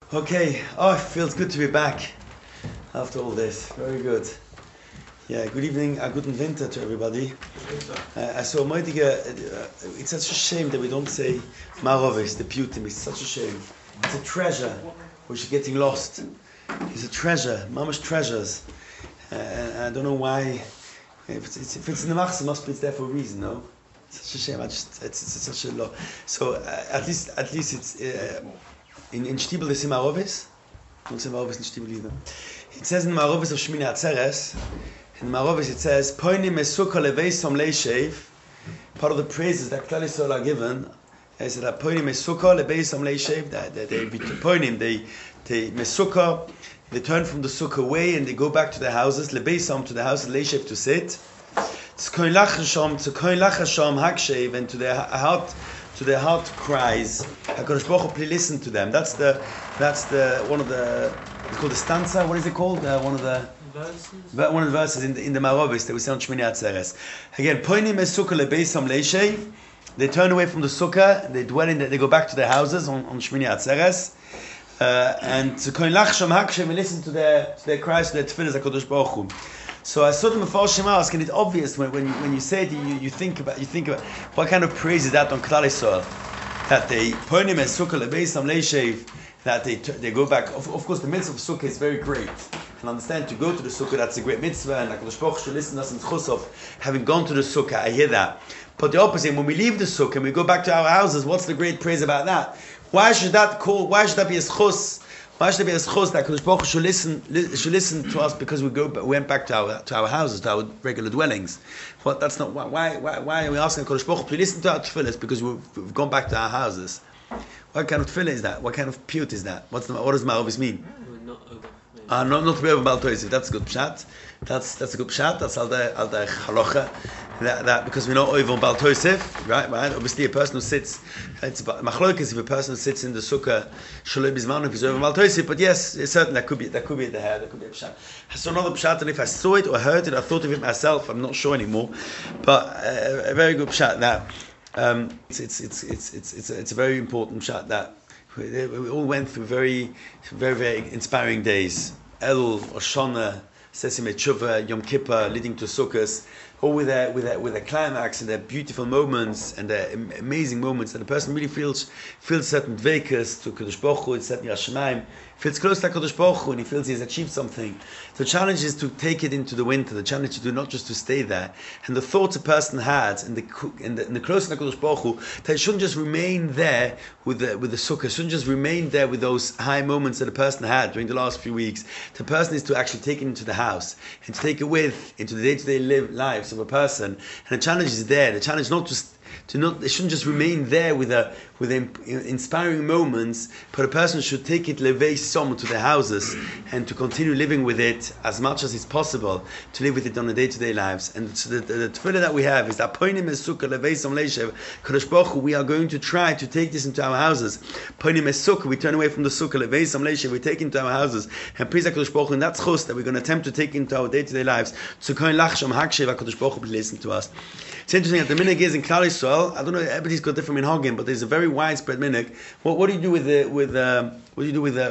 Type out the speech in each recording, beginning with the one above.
Okay, it feels good to be back after all this. Very good. Yeah, good evening, guten winter to everybody. I saw it's such a shame that we don't say Marovis, the Putim. It's such a shame. It's a treasure which is getting lost. It's a treasure, mama's treasures. And I don't know why. If it's in the Machs, it must be it's there for a reason, no? It's such a shame. It's such a lot. So at least it's in Stiebel the Marovis. Don't say Marovis in Stiebel either. It says in Marovis of Shmini Atzeres. In Marovis it says, Poinim Mesuka Leveisom Leishev. Part of the praises that Klal Yisrael are given is that Poinim Mesuka Leveisom Leishev. That they Poinim, they Mesuka, they turn from the sukkah away and they go back to their houses. Lebeisom, to the house, Leishev, to sit. Tzkoin Lachasham Hakshev, and to their heart cries. HaKadosh Baruch Hu, please listen to them. That's the one of the, it's called the stanza. What is it called? One of the verses in the Marovis that we say on Shmini Atzeres. Again, Poinim Mesuka Lebeisom Leishev. They turn away from the sukkah. They dwell they go back to their houses on Shmini Atzeres. And Tzkoin Lachasham Hakshev, and listen to their cries, to their tefillas HaKadosh Baruch Hu. So I saw the Mefarshim ask, and it's obvious when you say it, you think about what kind of praise is that on Klal Yisrael, that they Poinim Mesuka Lebeisam Leishev, that they go back. Of course, the mitzvah of sukkah is very great, and understand to go to the sukkah, that's a great mitzvah, and HaKadosh Baruch Hu should listen to us in Chusov, having gone to the sukkah. I hear that. But the opposite, when we leave the sukkah and we go back to our houses, what's the great praise about that? Why should that be a schus? Why should there be a schos that HaKadosh Baruch Hu should listen to us because we went back to our houses, to our regular dwellings? Well, that's not why are we asking HaKadosh Baruch Hu to listen to our tefillahs because we've gone back to our houses? What kind of tefillah is that? What kind of piyut is that? What does Ma'ovis mean? Not to be over Baal Toisiv. That's a good pshat. That's a good pshat. That's al der halacha. That because we know over Baal Toisiv, right? Obviously, a person who sits, it's machlokes if a person who sits in the sukkah shalom bizman if he's over Baal Toisiv. But yes, it's certain that could be the hair. That could be a pshat. I saw another pshat, and if I saw it or heard it, I thought of it myself. I'm not sure anymore. But a very good pshat that it's a very important pshat that. We all went through very, very, very inspiring days. Elul, Oshana, Sesame Tshuva, Yom Kippur, leading to Sukkot, all with their climax and their beautiful moments and their amazing moments. And the person really feels certain dveikus to Kadosh Baruch Hu, certain Yashamayim, feels close to Kadosh Baruch Hu, and he feels he's achieved something. The challenge is to take it into the winter. The challenge is to not just to stay there. And the thoughts a person had and the closeness to Kadosh Baruch Hu, that it shouldn't just remain there with the sukkah. It shouldn't just remain there with those high moments that a person had during the last few weeks. The person is to actually take it into the house and to take it into the day-to-day lives of a person. And the challenge is there. The challenge it shouldn't just remain there with inspiring moments, but a person should take it levei som to their houses and to continue living with it as much as it's possible to live with it on the day-to-day lives. And so the tefillah that we have is that poinim esukah levei som leishev Kadosh Baruch Hu, we are going to try to take this into our houses. Poinim esukah, we turn away from the sukkah levei som leishev, we take it into our houses, and praise Kadosh Baruch Hu, and that's chus that we're going to attempt to take into our day-to-day lives. So koin lachsham hakshev Kadosh Baruch Hu, please listen to us. It's interesting that the minhag is in Klal Yisrael. I don't know, everybody's got different minhagim, but there's a very widespread minhag. What do you do with the lulav? What do you do with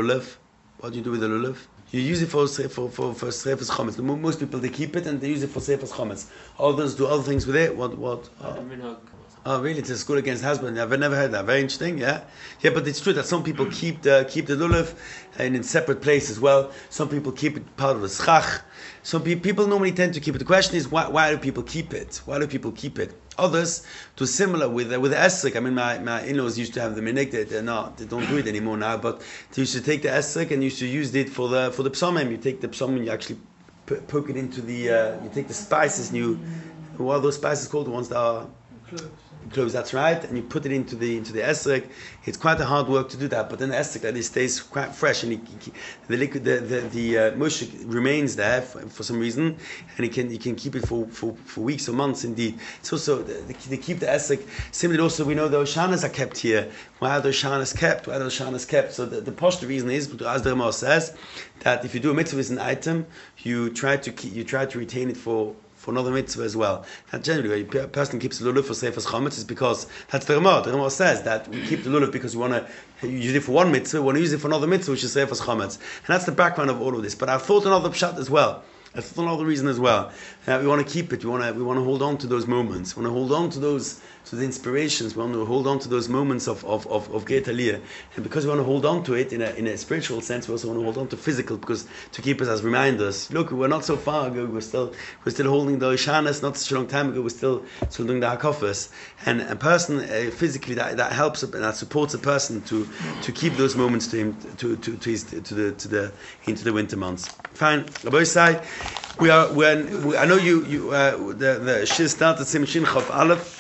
the lulav? You use it for seifas chametz. Most people, they keep it and they use it for seifas chametz. Others do other things with it. What? Oh, really? It's a school against husband. I've never heard that. Very interesting. Yeah. But it's true that some people keep the lulav in separate place as well. Some people keep it part of the schach. Some people normally tend to keep it. The question is, why do people keep it? Why do people keep it? Others do similar with the esrog. I mean, my in-laws used to have the minhag. They don't do it anymore now. But they used to take the esrog and used to use it for the psalmim. You take the psalmim, you actually poke it into the. You take the spices and what are those spices called? The ones that are cloves, that's right, and you put it into the esrog. It's quite a hard work to do that, but then the esrog like this stays quite fresh, and the liquid, the mush remains there for some reason, and you can keep it for weeks or months. Indeed, it's also they keep the esrog. Similarly, also we know the oshanas are kept here. Why are the oshanas kept? So the posh reason is, as the Ramah says, that if you do a mitzvah with an item, you try to retain it for for another mitzvah as well. Now, generally, when a person keeps the lulav for Seifas Chametz, is because that's the Ramah. The Ramah says that we keep the lulav because we want to use it for one mitzvah, we want to use it for another mitzvah, which is Seifas Chametz. And that's the background of all of this. But I thought another pshat as well. I thought another reason as well. We want to keep it. We want to hold on to those moments. We want to hold on to the inspirations. We want to hold on to those moments of Geit Aliyah. And because we want to hold on to it in a spiritual sense, we also want to hold on to physical, because to keep us as reminders. Look, we're not so far ago. We're still holding the Ishanas. Not such a long time ago. We're still doing the Hakofas. And a person physically that helps and that supports a person to keep those moments to him into the winter months. Fine. Rabbi Yisai, I know the Shir started Sim Shin Chav Aleph.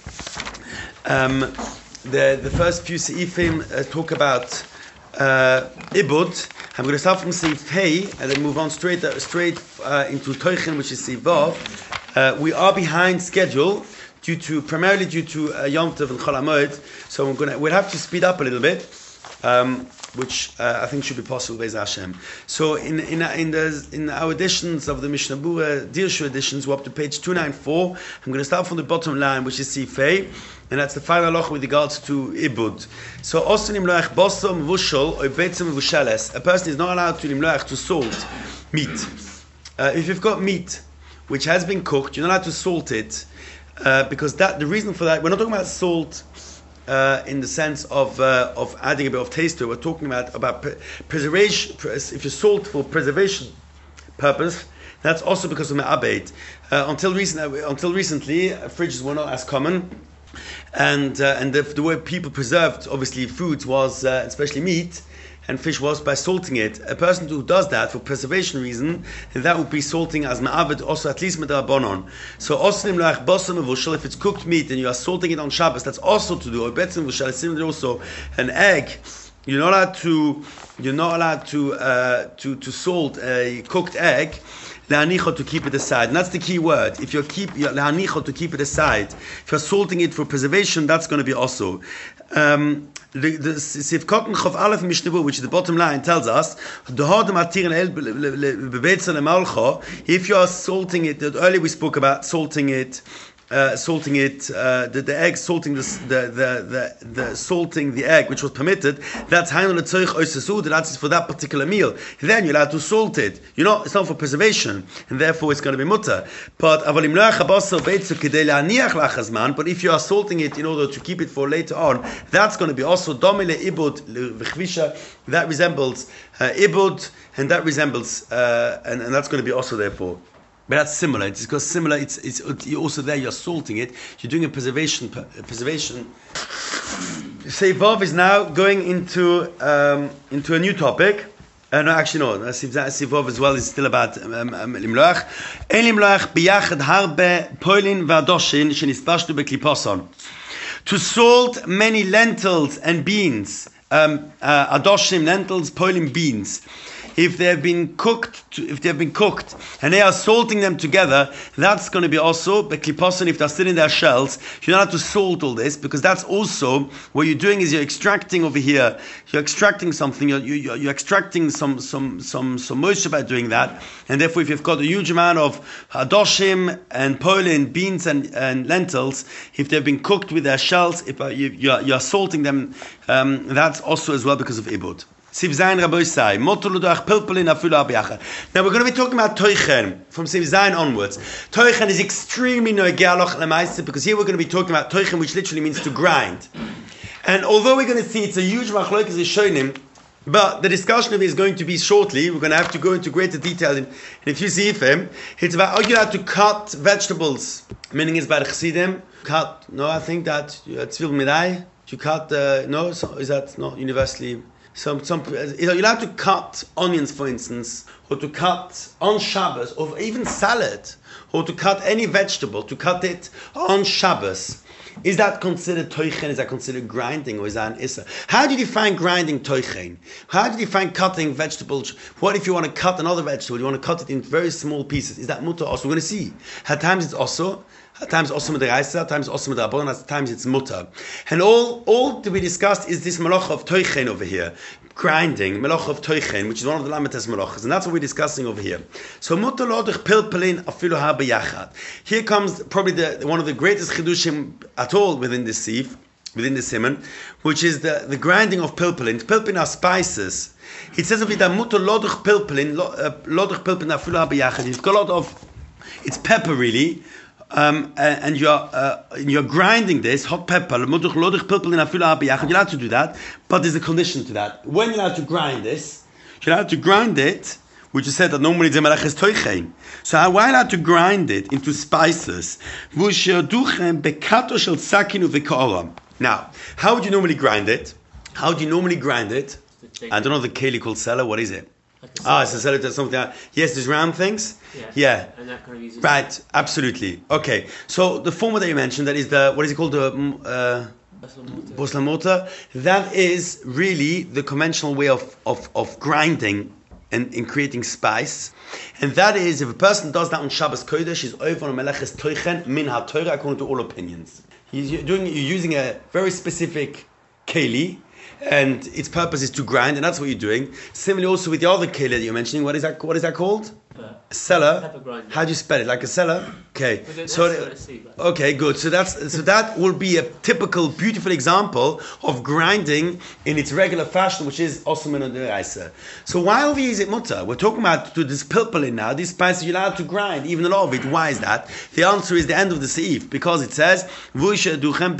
The first few seifim talk about Ibud. I'm going to start from Seif Hey and then move on straight into Teuchen, which is Seif Vav. We are behind schedule primarily due to Yom Tov and Chol HaMoed, so we'll have to speed up a little bit. Which I think should be possible Be'ez Hashem. So in our editions of the Mishnah Berurah, Dirshu editions, we're up to page 294. I'm going to start from the bottom line, which is Sifei, and that's the final halacha with regards to Ibud. So Osin Imloach Bosom Vushol or Beitzim Vusheles. A person is not allowed to Imloach to salt meat. If you've got meat which has been cooked, you're not allowed to salt it because the reason for that, we're not talking about salt in the sense of adding a bit of taste to it. We're talking about preservation. If you salt for preservation purpose, that's also because of me'abed. Until recently, fridges were not as common, and the way people preserved obviously foods was especially meat and fish was by salting it. A person who does that for preservation reason, that would be salting as ma'avid, also at least me'darabanan. So oslim la'ach basam mevushal, if it's cooked meat and you are salting it on Shabbos, that's also to do. Or betzim mevushal, similarly also an egg. You're not allowed to salt a cooked egg. Le'anicho, to keep it aside, and that's the key word. If you keep le'anicho, to keep it aside, if you're salting it for preservation, that's going to be also. The Sifkotten Chav Aleph Mishnah Berurah, which is the bottom line, tells us if you are salting it. Earlier we spoke about salting it. The egg salting the salting the egg, which was permitted. That's that's for that particular meal. Then you're allowed to salt it. It's not for preservation, and therefore it's going to be mutter. But if you are salting it in order to keep it for later on, that's going to be also domile ibud. That resembles ibud, and that resembles and that's going to be also therefore. But that's similar. It's because similar. It's you're also there. You're salting it. You're doing a preservation. Seivov is now going into a new topic. No, actually no. Seivov as well is still about limloach. En limloach biyachad harbe poilin v'adoshin shenispashtu bekliposon. To salt many lentils and beans. Adoshim, lentils, poilin, beans. If they have been cooked, and they are salting them together, that's going to be also bekliposon. If they're still in their shells, you're not allowed to salt all this, because that's also what you're doing is you're extracting over here. You're extracting something. You're extracting some moisture by doing that, and therefore, if you've got a huge amount of adoshim and polin, beans and lentils, if they've been cooked with their shells, if you're salting them, that's also as well because of ibud. Now we're going to be talking about Teuchen from Siv Zayin onwards. Teuchen is extremely nogealoch lemaisa, because here we're going to be talking about Teuchen, which literally means to grind. And although we're going to see it's a huge machlokes Rishonim, but the discussion of it is going to be shortly. We're going to have to go into greater detail in a few seifim. It's about are you allowed to cut vegetables? Meaning it's by the Chassidim. I think that it's Tzvil Midai. You cut no, so is that not universally? You're allowed to cut onions, for instance, or to cut on Shabbos, or even salad, or to cut any vegetable, to cut it on Shabbos. Is that considered toichen? Is that considered grinding, or is that an issa? How do you define grinding toichen? How do you define cutting vegetables? What if you want to cut another vegetable? You want to cut it in very small pieces. Is that mutter also? We're going to see. At times it's also. At times also with the Reisa, at times also with the Rabbanon, at times it's mutter. And all to be discussed is this malach of toichen over here. Grinding, malach of toichen, which is one of the lamites malachas, and that's what we're discussing over here. So mutter lodich pilpelin afilu ha b'yachad. Here comes probably one of the greatest chidushim at all within the sieve, within the simon, which is the grinding of pilpulin. Pilpulin are spices. It says of it that mutter loduch pilpulin, loduch pilpulin afilu ha b'yachad. You've got a lot of, it's pepper really. And you're grinding this hot pepper. You're allowed to do that, but there's a condition to that. When you're allowed to grind this, you're allowed to grind it, which is said that normally the melech is toichein. So why are you allowed to grind it into spices? Now, how would you normally grind it? How do you normally grind it? I don't know the keli called seller. What is it? It's a seller to something else. Yes, there's round things. Yeah. And that kind of uses right, absolutely. Okay, so the former that you mentioned, that is the, what is it called, the Bosla mortar, that is really the conventional way of grinding and in creating spice. And that is, if a person does that on Shabbos Kodesh, he's over on Meleches Toichen min ha-Torah, according to all opinions. You're using a very specific keli, and its purpose is to grind, and that's what you're doing. Similarly, also with the other keli that you're mentioning, what is that called? A cellar. How do you spell it? Like a cellar? Okay. Okay, good. So that will be a typical, beautiful example of grinding in its regular fashion, which is osman and deraisa. So why over here is it mutter? We're talking about to this pilpulin now. These spices you're allowed to grind, even a lot of it. Why is that? The answer is the end of the seif, because it says what you're doing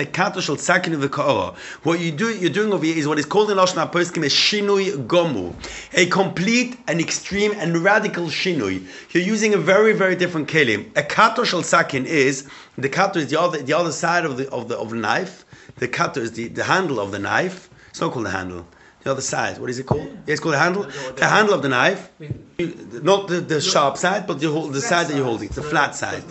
over here is what is called in Lashon HaPoskim a shinui gomu, a complete and extreme and radical shinui. You're using a very, very different kelim. A kato shel sakin is the kato is the other side of the knife. The kato is the handle of the knife. It's not called the handle. The other side. What is it called? Yeah, it's called the handle. The handle of the knife, not the sharp side, but the side that you're holding. The flat side.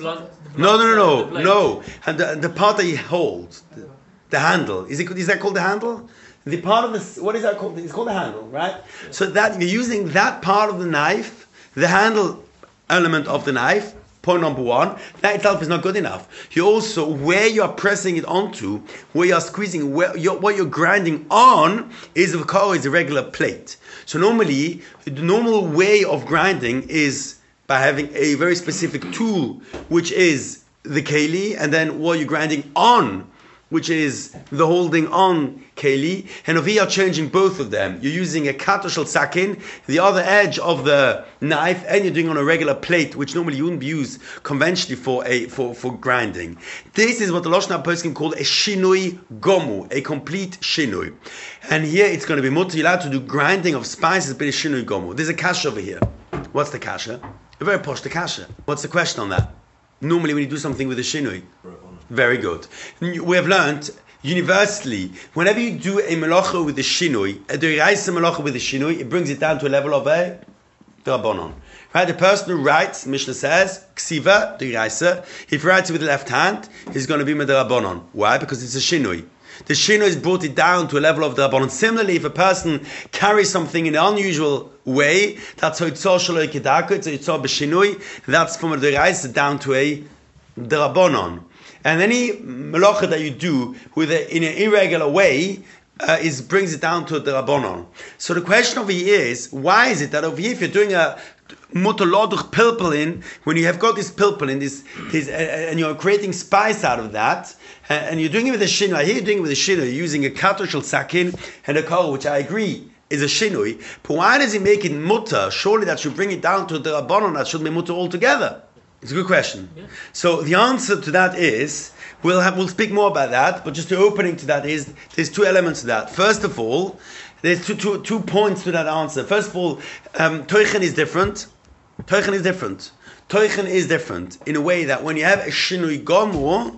No. And the part that you hold, the handle. Is that called the handle? The part of the, what is that called? It's called the handle, right? So that you're using that part of the knife. The handle element of the knife, point number one, that itself is not good enough. You also, where you are pressing it onto, where you are squeezing, what you're grinding on is of course a regular plate. So normally, the normal way of grinding is by having a very specific tool, which is the keli, and then what you're grinding on, which is the holding on keli, and over here you're changing both of them. You're using a kato shel sakin, the other edge of the knife, and you're doing on a regular plate, which normally you wouldn't be used conventionally for grinding. This is what the Lashon HaPoskim called a shinui gomu, a complete shinui. And here it's going to be mutter, you're allowed to do grinding of spices, but a shinui gomu. There's a kasha over here. What's the kasha? A very posh the kasha. What's the question on that? Normally when you do something with a shinui. Very good. We have learned universally, whenever you do a melacha with the shinui, a deraisa melacha with the shinui, it brings it down to a level of a drabonon. Right? The person who writes, Mishnah says, ksiva, deraisa, if he writes it with the left hand, he's going to be medrabonon. Why? Because it's a shinui. The shinui has brought it down to a level of drabonon. Similarly, if a person carries something in an unusual way, that's hoitzor shaloi kedaka, it's hoitzor b'shinui, that's from a deraisa down to a drabonon. And any melacha that you do in an irregular way brings it down to the rabbonon. So the question over here is, why is it that over here, if you're doing a mutoloduch pilpulin, when you have got this pilpulin, and you're creating spice out of that, and you're doing it with a shinui, I hear you're doing it with a shinui, you're using a kato shel sakin and a kol, which I agree is a shinui, but why does he make it mutter? Surely that should bring it down to the rabbonon, that should be mutter altogether. It's a good question. Yeah. So the answer to that is, we'll speak more about that, but just the opening to that is, there's two elements to that. First of all, there's two points to that answer. First of all, Toichen is different. Toichen is different in a way that when you have a shinui gomu,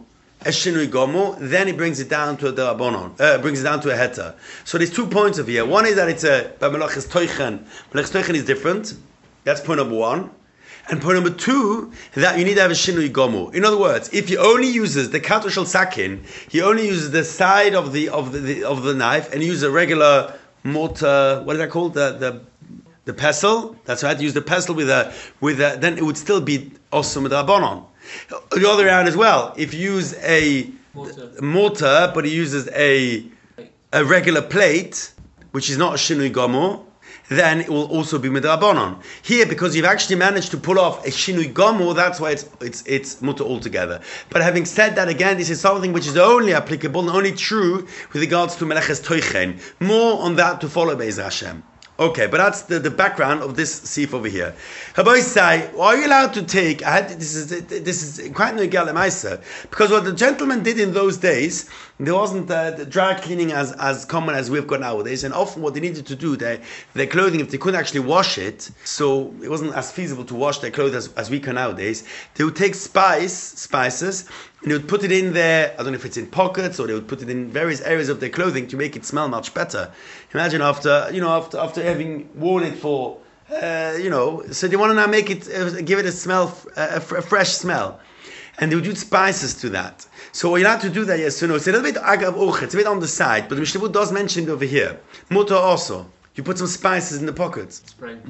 then it brings it down to a derabonon, brings it down to a heta. So there's 2 points of here. One is that it's by melachas Toichen. Melachas Toichen is different. That's point number one. And point number two, that you need to have a shinui gomu. In other words, if he only uses the kato shel sakin, he only uses the side of the knife, and he uses a regular mortar. What is that called? The pestle. That's right. Use the pestle with a. Then it would still be osum drabonon. The other round as well. If you use a mortar, but he uses a regular plate, which is not a shinui gomu. then it will also be midrabanon. Here, because you've actually managed to pull off a shinui gomur, that's why it's mutter altogether. But having said that, again, this is something which is only applicable and only true with regards to meleches toichen. More on that to follow, Be'ez Hashem. Okay, but that's the background of this sif over here. Rabbi say, are you allowed to take? This is quite negal lemaisa, because what the gentleman did in those days, there wasn't the dry cleaning as common as we've got nowadays, and often what they needed to do, their clothing, if they couldn't actually wash it, so it wasn't as feasible to wash their clothes as we can nowadays, they would take spices. And they would put it in there, I don't know if it's in pockets, or they would put it in various areas of their clothing to make it smell much better. Imagine after having worn it for, so they want to now make it, give it a smell, a fresh smell. And they would use spices to that. So what you have to do that, yes, it's a little bit agav uch, it's a bit on the side, but the Mishnah does mention it over here. Mutter also. You put some spices in the pockets.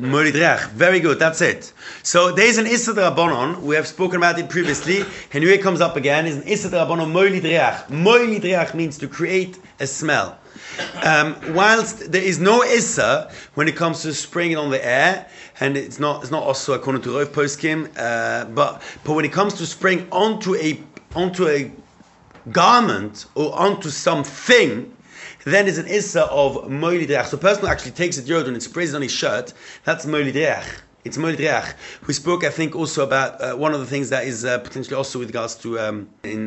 Very good, that's it. So there's an Issa D'Rabbanon, we have spoken about it previously, and here it comes up again, is an Issa D'Rabbanon Moili Dreach. Moili Dreach means to create a smell. Whilst there is no Issa when it comes to spraying it on the air, and it's not also according to Rav Poskim, but when it comes to spraying onto a garment or onto something, then is an issa of moili dreach. So a person who actually takes a deodorant and sprays it on his shirt, that's moili dreach. It's moili dreach. We spoke, I think, also about one of the things that is potentially also with regards to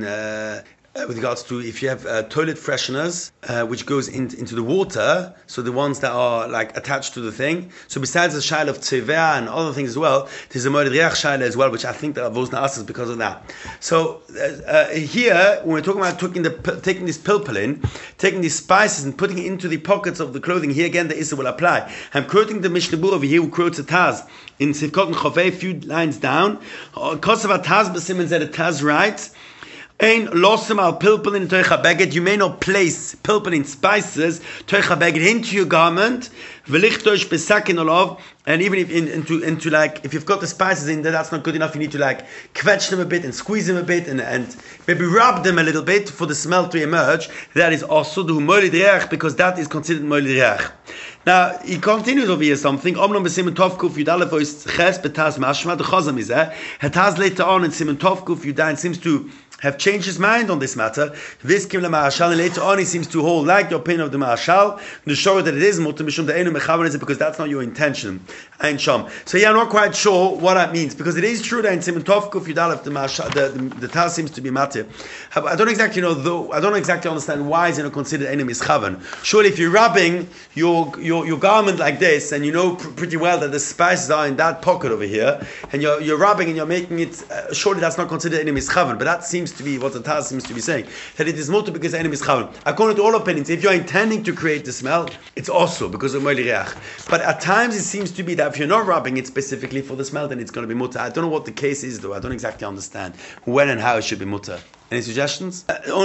with regards to if you have toilet fresheners, which goes into the water, so the ones that are like attached to the thing. So besides the shaila of tzevea and other things as well, there's a moed riach shaila as well, which I think that Avos Na'asas because of that. So here, when we're talking about taking this pilpulin, taking these spices and putting it into the pockets of the clothing, here again the issa will apply. I'm quoting the Mishnah Berurah over here, who quotes a Taz in Sivkot and Chavei, a few lines down. Kosav Taz b'simen said a Taz writes, Ein losem al pilpulin toicha beged. You may not place pilpulin spices toicha beged into your garment. V'lichtosh besakin olav. And even if into like if you've got the spices in there, that's not good enough. You need to like quetch them a bit and squeeze them a bit and maybe rub them a little bit for the smell to emerge. That is also the moili dreach, because that is considered moili dreach. Now he continues over here something. Omnam b'simen tovkuf yudalef ois ches betaz mashma. The chazam is there. Hetaz later on in simen tovkuf yudain seems to have changed his mind on this matter. This came to Ma'ashal, and later on he seems to hold like the opinion of the Ma'ashal, to show that it is mutter mishum de'enu mechavan, because that's not your intention. Ein sham. So yeah, I'm not quite sure what that means, because it is true that in Siman Tovkuf Yudalef the Ma'ashal, the Taz seems to be matir. I don't exactly know though. I don't exactly understand why is it considered enu mischavan. Surely, if you're rubbing your garment like this, and you know pretty well that the spices are in that pocket over here, and you're rubbing and you're making it, surely that's not considered enu mischavan. But that seems to be what the Taz seems to be saying, that it is mutter because enu mischavan. According to all opinions, if you're intending to create the smell, it's also because of moili reach. But at times it seems to be that if you're not rubbing it specifically for the smell, then it's going to be mutter. I don't know what the case is though. I don't exactly understand when and how it should be mutter. Any suggestions?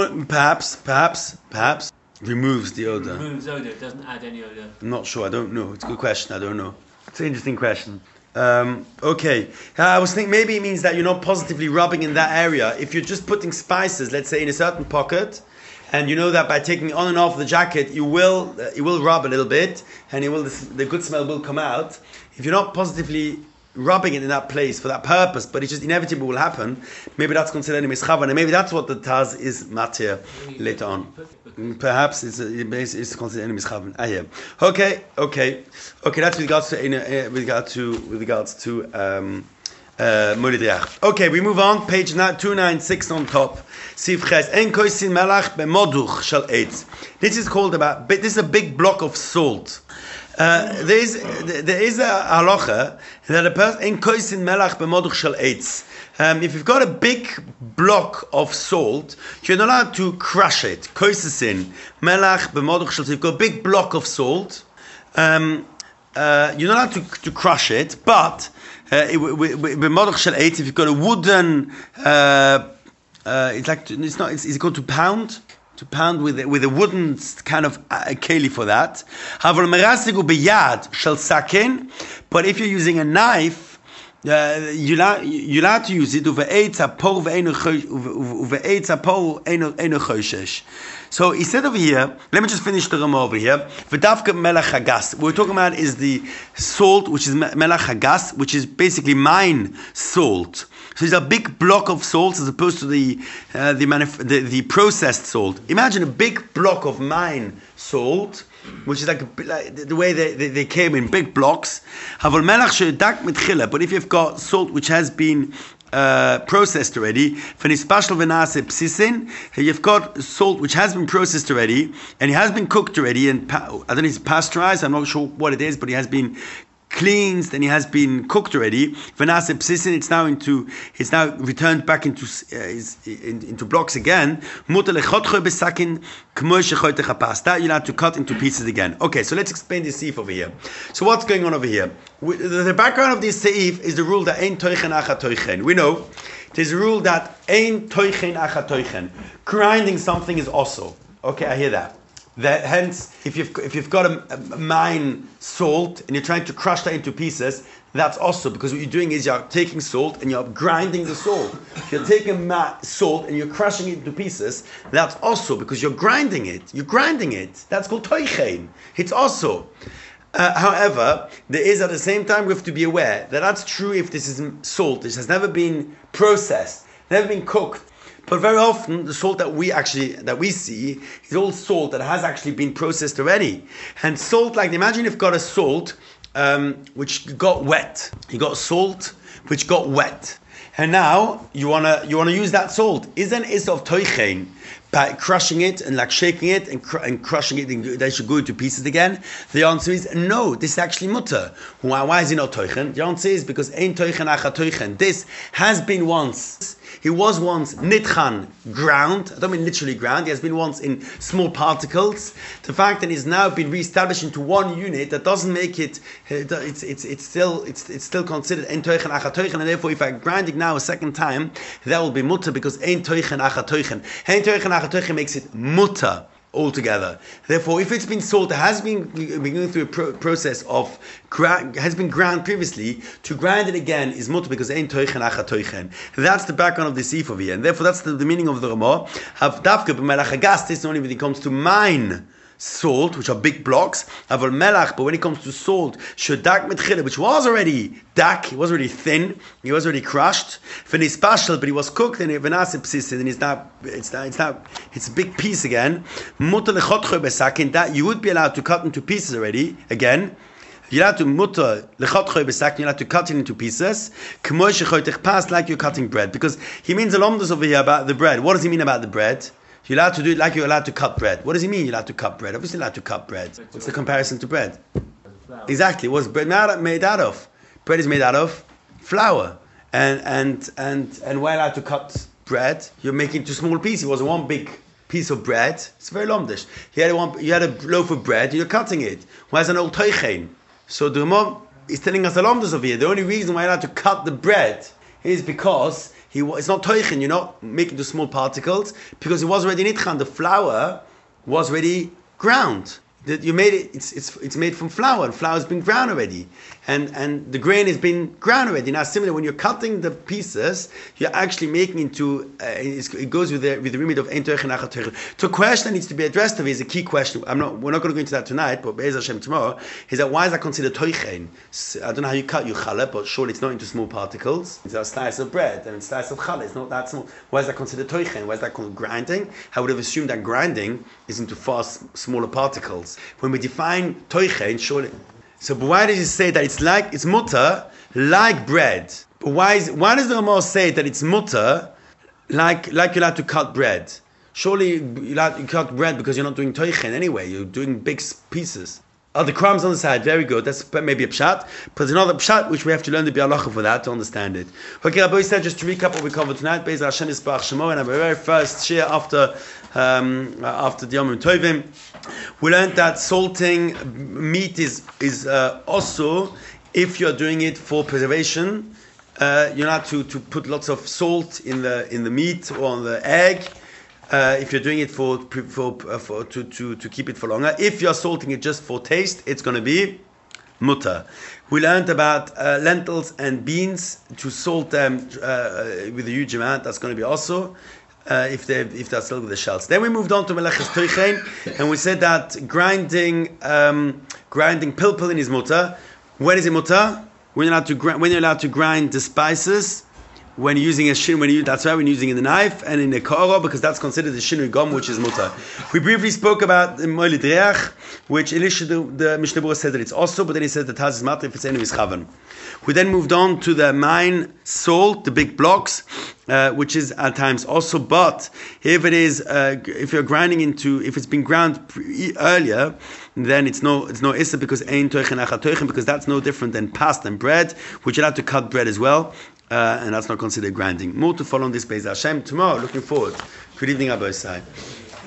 Perhaps removes the odor. Removes odor. It doesn't add any odor. I'm not sure. I don't know. It's a good question. I don't know. It's an interesting question. Okay. I was thinking maybe it means that you're not positively rubbing in that area. If you're just putting spices, let's say in a certain pocket, and you know that by taking on and off the jacket, you will rub a little bit, and the good smell will come out. If you're not positively rubbing it in that place for that purpose, but it just inevitably will happen, maybe that's considered mischavan, and maybe that's what the Taz is matir later on. Perhaps it's considered mischavan. Okay. That's with regards to Molidriach. Okay, we move on. Page 296 on top. Sif Ches. En koisin melach bemoduch shal eitz. This is called this is a big block of salt. There is a halacha that a person in koisin melach bemoduch shal eitz. If you've got a big block of salt, you're not allowed to crush it. Koisin melach bemoduch shal. You've got a big block of salt. You're not allowed to crush it, but if you've got a wooden, it's called to pound with a wooden kind of keli for that. But if you're using a knife, you're allowed to use it. So he said over here, let me just finish the Ramah over here. V'davka melach hagas. What we're talking about is the salt, which is melach hagas, which is basically mine salt. So it's a big block of salt as opposed to the processed salt. Imagine a big block of mine salt, which is like the way they came in big blocks. But if you've got salt which has been processed already, you've got salt which has been processed already and it has been cooked already, and I don't know if it's pasteurized, I'm not sure what it is, but it has been cleansed and it has been cooked already. It's now returned back into blocks again. That you'll have to cut into pieces again. Okay, so let's explain this seif over here. So what's going on over here? The background of this seif is the rule that ein toichen acha toichen. We know there's a rule that ein toichen acha toichen. Grinding something is also. Okay, I hear that. Hence, if you've got a mine salt and you're trying to crush that into pieces, that's also because what you're doing is you're taking salt and you're grinding the salt. If you're taking salt and you're crushing it into pieces, that's also because you're grinding it. You're grinding it. That's called toichein. It's also. However, there is at the same time we have to be aware that that's true if this is salt. This has never been processed, never been cooked. But very often, the salt that we see is all salt that has actually been processed already. And salt, like imagine you've got a salt which got wet. You got salt which got wet, and now you wanna use that salt. Isn't it of toichein by crushing it and like shaking it and crushing it, and they should go into pieces again? The answer is no. This is actually mutter. Why is it not toichen? The answer is because ein toichen acha toichen. This has been once. He was once nitchan, ground. I don't mean literally ground. He has been once in small particles. The fact that he's now been reestablished into one unit, that doesn't make it. It's still considered ein toichen acha toichen, and therefore, if I grind it now a second time, that will be mutter because ein toichen acha toichen. Ein toichen acha toichen makes it mutter altogether. Therefore, if it's been salt that has been going through a process of has been ground previously, to grind it again is mutter because ein toichen acha toichen. That's the background of the seif over here, and therefore that's the meaning of the Ramah. Have dafka b'melach hagas. This only when it comes to mine salt, which are big blocks. Aval melach, but when it comes to salt, shodak mitchile, which was already dak, it was already thin, it was already crushed. Finis pashel, but it was cooked and it venasib psisid, and it's a big piece again. Mutter lechotchoy besakin, that you would be allowed to cut into pieces already again. You're allowed to mutter lechotchoy besakin, you're allowed to cut it into pieces. K'moy shechoytech pas, like you're cutting bread, because he means a lomdos over here about the bread. What does he mean about the bread? You're allowed to do it like you're allowed to cut bread. What does he mean you're allowed to cut bread? Obviously you're allowed to cut bread. What's the comparison to bread? Exactly. What's bread made out of? Bread is made out of flour. And we're allowed to cut bread. You're making it into small pieces. It wasn't one big piece of bread. It's very lomdish. You had a loaf of bread, you're cutting it. Where's an old toichein? So the Ramah is telling us a lomdish over here. The only reason why you're allowed to cut the bread is because it's not toichen, you're not making the small particles, because it was already nitchan. The flour was already ground. You made it. It's made from flour, and flour's been ground already, and the grain has been ground already. Now, similarly, when you're cutting the pieces, you're actually making into. It goes with the remit of ein toichen acha toichen. So, a question that needs to be addressed to me is a key question. We're not going to go into that tonight, but Be'ez Hashem tomorrow is that why is that considered toichen? I don't know how you cut your challah, but surely it's not into small particles. It's a slice of bread and a slice of challah. It's not that small. Why is that considered toichen? Why is that called grinding? I would have assumed that grinding is into far smaller particles. When we define toichen, surely. So, but why does he say that it's mutter like bread? But why does the Ramah say that it's mutter like you're allowed to cut bread? Surely you cut bread because you're not doing toichen anyway. You're doing big pieces. Oh, the crumbs on the side, very good. That's maybe a pshat, but there's another pshat which we have to learn the bialacha for that to understand it. Okay, Rabbi said, just to recap what we covered tonight, Be'ez Hashem Yisbarach Shemo, and our very first share after the Yom Tovim, we learned that salting meat is also if you're doing it for preservation. You're not to put lots of salt in the meat or on the egg. If you're doing it to keep it for longer. If you're salting it just for taste, it's going to be mutter. We learned about lentils and beans, to salt them with a huge amount. That's going to be also if they're still with the shells. Then we moved on to meleches toichen, and we said that grinding pilpulin is mutter. When is it mutter? When you're allowed to grind the spices. When you're using a shin, that's why when you're using in the knife and in the koro, because that's considered the shinui gom, which is mutar. We briefly spoke about the moilid reach, which initially the Mishnah Berurah said that it's also, but then he said that has is matter if it's any chavan. We then moved on to the mine salt, the big blocks, which is at times also. But if it is, if you're grinding if it's been ground earlier, then it's no issa, because ein toichen achat toichen, because that's no different than pasta and bread, which you'll have to cut bread as well. And that's not considered grinding. More to follow on this Be'ez Hashem tomorrow. Looking forward. Good evening, Abba Isai.